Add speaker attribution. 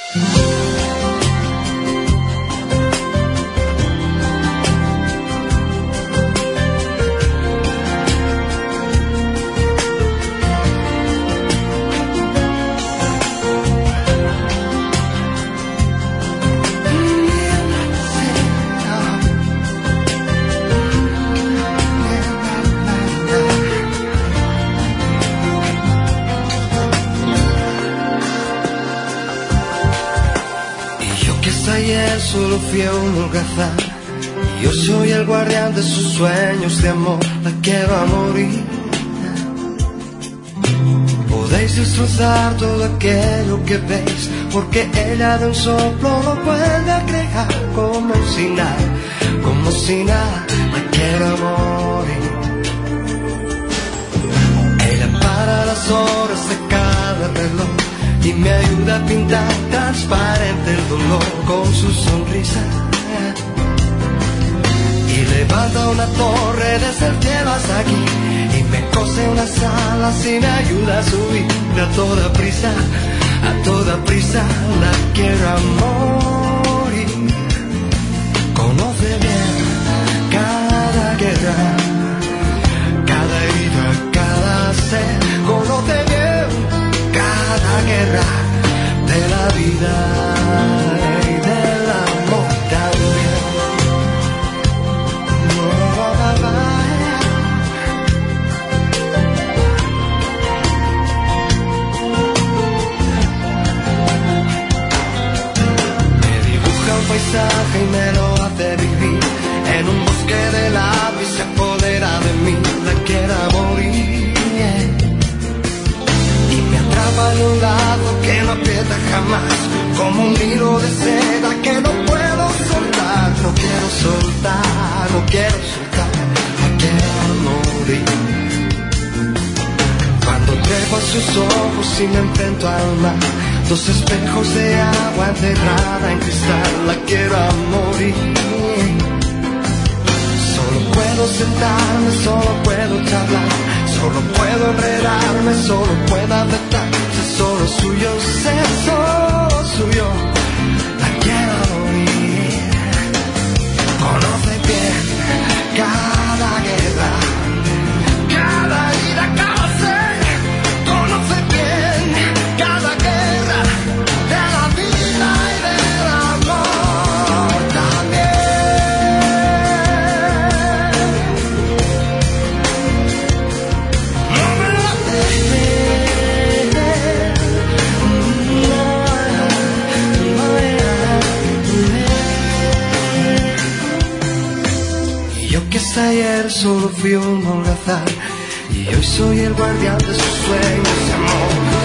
Speaker 1: Ayer solo fui a un holgazán y yo soy el guardián de sus sueños de amor. La quiero a morir. Podéis destrozar todo aquello que veis, porque ella de un soplo lo vuelve a crear. Como si nada, la quiero a morir. Ella para las horas de cada reloj y me ayuda a pintar transparente el dolor con su sonrisa. Y levanta una torre desde el cielo hasta aquí y me cose unas alas y me ayuda a subir a toda prisa, la quiero a morir. Conoce bien cada guerra, cada herida, cada sed. Conoce bien cada guerra de la vida y del amor también. Me dibuja un paisaje y me lo hace vivir en un bosque de lava y se apodera de mí. La quiero a morir. En un lazo que no aprieta jamás, como un hilo de seda que no puedo soltar. No quiero soltar, no quiero soltar, no quiero morir. Cuando trepo a sus ojos y me enfrento al mar, dos espejos de agua encerrada en cristal, la quiero a morir. Solo puedo sentarme, solo puedo charlar, solo puedo enredarme, solo puedo apretar. Solo suyo, ser solo suyo, la quiero oír. Conoce bien cada guerra, cada ira, cada sed. Conoce bien cada guerra de la vida y del amor también. No me lo dejes. Hasta ayer solo fui un holgazán y hoy soy el guardián de sus sueños de amor.